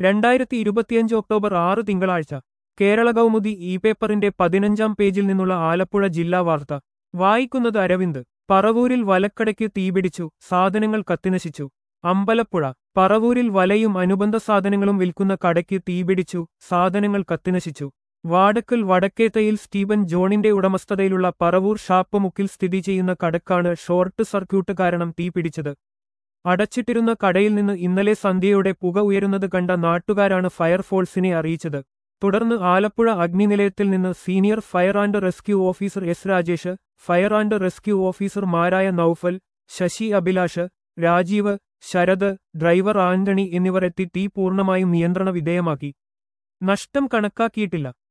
2025 October 6 തിങ്കളാഴ്ച കേരള കൗമുദി ഈ പേപ്പറിന്റെ 15-ാം പേജിൽ നിന്നുള്ള ആലപ്പുഴ ജില്ലാ വാർത്ത വായിക്കുന്നത് അരവിന്ദ്. പറവൂരിൽ വലക്കടയ്ക്ക് തീപിടിച്ചു, സാധനങ്ങൾ കത്തിനശിച്ചു. അമ്പലപ്പുഴ. പറവൂരിൽ വലയും അനുബന്ധ സാധനങ്ങളും വിൽക്കുന്ന കടയ്ക്ക് തീപിടിച്ചു, സാധനങ്ങൾ കത്തിനശിച്ചു. വാടക്കൽ വടക്കേത്തയിൽ സ്റ്റീവൻ ജോണിന്റെ ഉടമസ്ഥതയിലുള്ള പറവൂർ ഷാപ്പ് മുക്കിൽ സ്ഥിതി ചെയ്യുന്ന കടക്കാണ് ഷോർട്ട് സർക്യൂട്ട് കാരണം തീപിടിച്ചത്. അടച്ചിട്ടിരുന്ന കടയിൽ നിന്ന് ഇന്നലെ സന്ധ്യയോടെ പുക ഉയരുന്നത് കണ്ട നാട്ടുകാരാണ് ഫയർഫോഴ്സിനെ അറിയിച്ചത്. തുടർന്ന് ആലപ്പുഴ അഗ്നിനിലയത്തിൽ നിന്ന് senior fire and rescue officer S Rajesh, fire and rescue ഓഫീസർമാരായ നൌഫൽ, ശശി, അഭിലാഷ്, രാജീവ്, ശരത്, ഡ്രൈവർ ആന്റണി എന്നിവർ എത്തി തീ പൂർണ്ണമായും നിയന്ത്രണ വിധേയമാക്കി. നഷ്ടം കണക്കാക്കിയിട്ടില്ല.